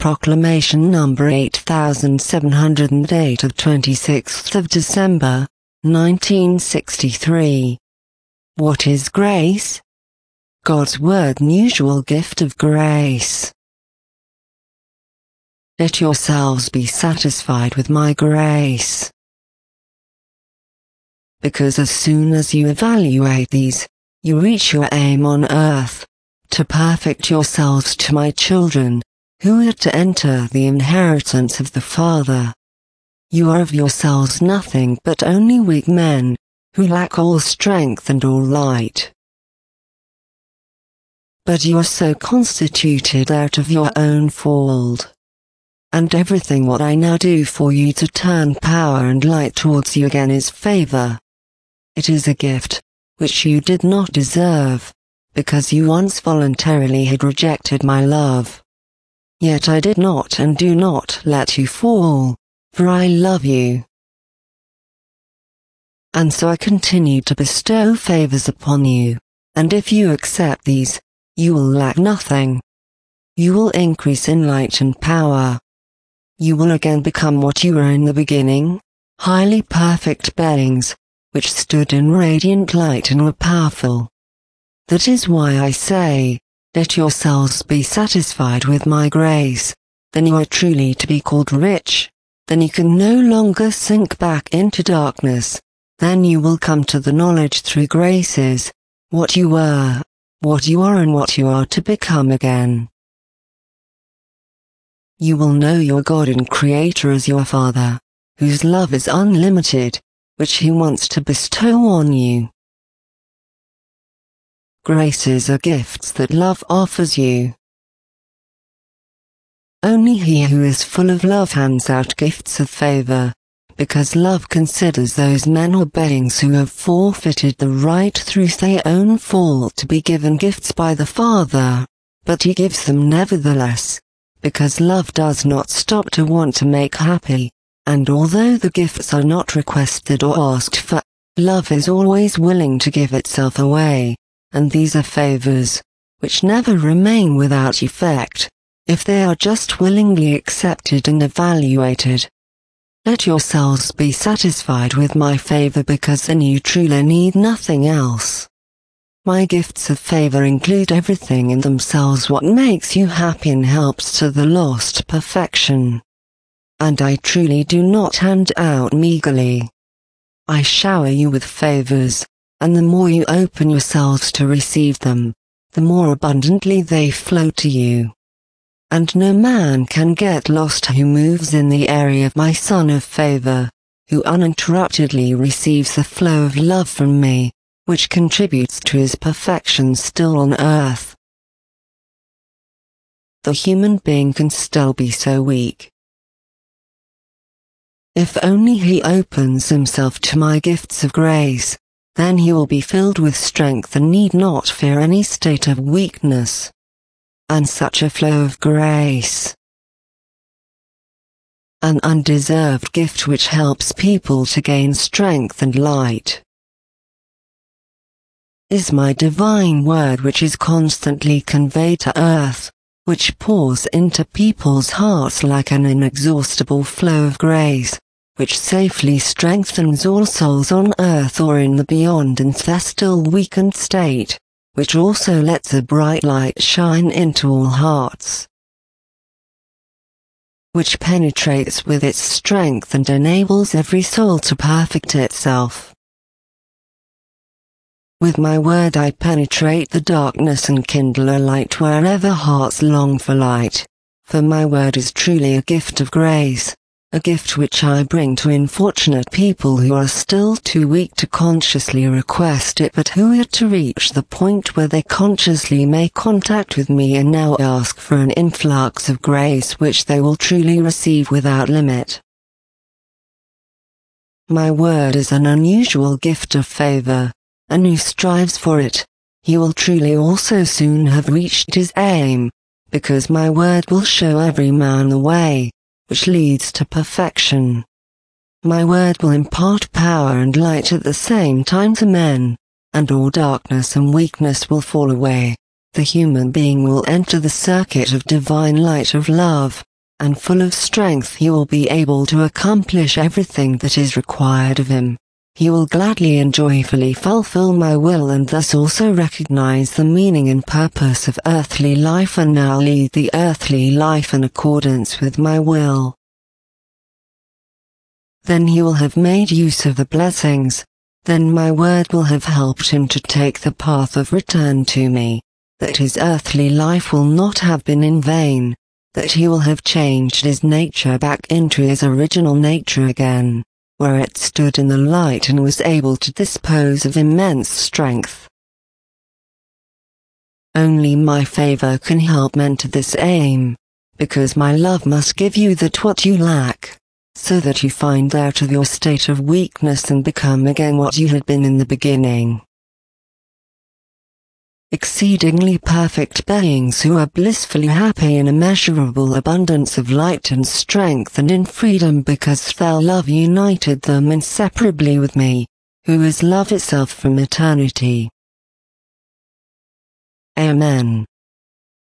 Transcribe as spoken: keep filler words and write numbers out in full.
Proclamation number eight thousand seven hundred eight of twenty-sixth of December, nineteen sixty-three. What is grace? God's word and usual gift of grace. Let yourselves be satisfied with my grace. Because as soon as you evaluate these, you reach your aim on earth, to perfect yourselves to my children, who are to enter the inheritance of the Father. You are of yourselves nothing but only weak men, who lack all strength and all light. But you are so constituted out of your own fold. And everything what I now do for you to turn power and light towards you again is favor. It is a gift, which you did not deserve, because you once voluntarily had rejected my love. Yet I did not and do not let you fall, for I love you. And so I continue to bestow favors upon you, and if you accept these, you will lack nothing. You will increase in light and power. You will again become what you were in the beginning, highly perfect beings, which stood in radiant light and were powerful. That is why I say, let yourselves be satisfied with my grace, then you are truly to be called rich, then you can no longer sink back into darkness, then you will come to the knowledge through graces, what you were, what you are and what you are to become again. You will know your God and Creator as your Father, whose love is unlimited, which He wants to bestow on you. Graces are gifts that love offers you. Only He who is full of love hands out gifts of favor, because love considers those men or beings who have forfeited the right through their own fault to be given gifts by the Father, but He gives them nevertheless, because love does not stop to want to make happy, and although the gifts are not requested or asked for, love is always willing to give itself away. And these are favors, which never remain without effect, if they are just willingly accepted and evaluated. Let yourselves be satisfied with my favor because then you truly need nothing else. My gifts of favor include everything in themselves what makes you happy and helps to the lost perfection. And I truly do not hand out meagerly. I shower you with favors, and the more you open yourselves to receive them, the more abundantly they flow to you. And no man can get lost who moves in the area of my Son of favor, who uninterruptedly receives the flow of love from me, which contributes to his perfection still on earth. The human being can still be so weak. If only he opens himself to my gifts of grace, then he will be filled with strength and need not fear any state of weakness. And such a flow of grace, an undeserved gift which helps people to gain strength and light, is my divine word which is constantly conveyed to earth, which pours into people's hearts like an inexhaustible flow of grace, which safely strengthens all souls on earth or in the beyond in their still weakened state, which also lets a bright light shine into all hearts, which penetrates with its strength and enables every soul to perfect itself. With my word I penetrate the darkness and kindle a light wherever hearts long for light, for my word is truly a gift of grace, a gift which I bring to unfortunate people who are still too weak to consciously request it but who are to reach the point where they consciously make contact with me and now ask for an influx of grace which they will truly receive without limit. My word is an unusual gift of favor, and who strives for it, he will truly also soon have reached his aim, because my word will show every man the way which leads to perfection. My word will impart power and light at the same time to men, and all darkness and weakness will fall away. The human being will enter the circuit of divine light of love, and full of strength he will be able to accomplish everything that is required of him. He will gladly and joyfully fulfill my will and thus also recognize the meaning and purpose of earthly life and now lead the earthly life in accordance with my will. Then he will have made use of the blessings, then my word will have helped him to take the path of return to me, that his earthly life will not have been in vain, that he will have changed his nature back into his original nature again, where it stood in the light and was able to dispose of immense strength. Only my favor can help men to this aim, because my love must give you that what you lack, so that you find out of your state of weakness and become again what you had been in the beginning. Exceedingly perfect beings who are blissfully happy in immeasurable abundance of light and strength and in freedom because their love united them inseparably with me, who is love itself from eternity. Amen.